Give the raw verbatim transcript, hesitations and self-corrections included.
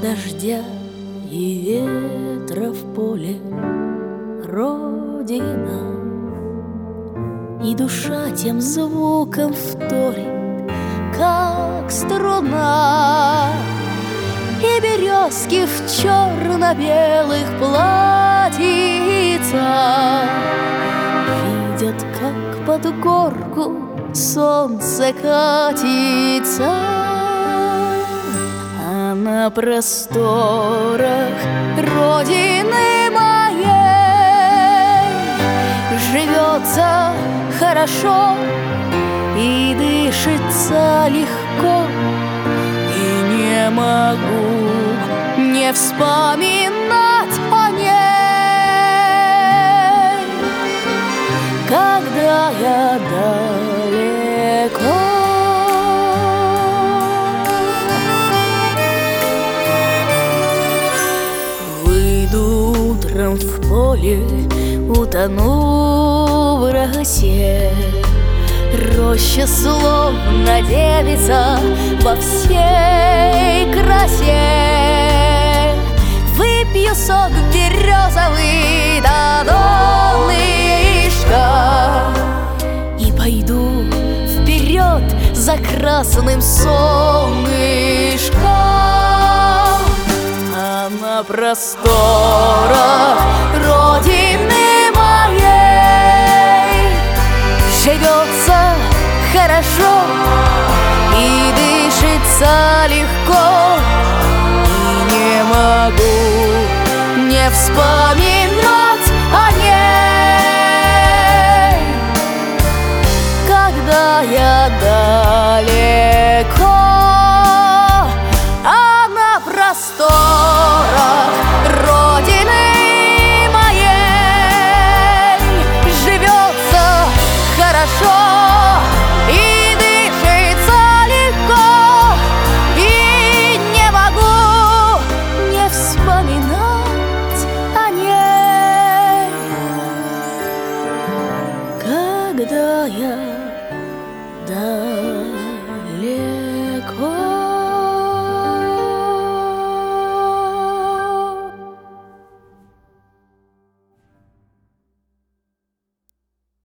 дождя и ветра в поле Родина, и душа тем звуком вторит, как струна. И березки в черно-белых платьицах видят, как под горку солнце катится, а на просторах Родины моей живется хорошо и дышится легко. И не могу не вспоминать о ней, когда я далеко. Выйду утром в поле, утону в росе. Роща словно девица во всей красе. Выпью сок березовый до донышка и пойду вперед за красным солнышком. А на просторах Родины моей живется хорошо и дышится легко. И не могу не вспоминать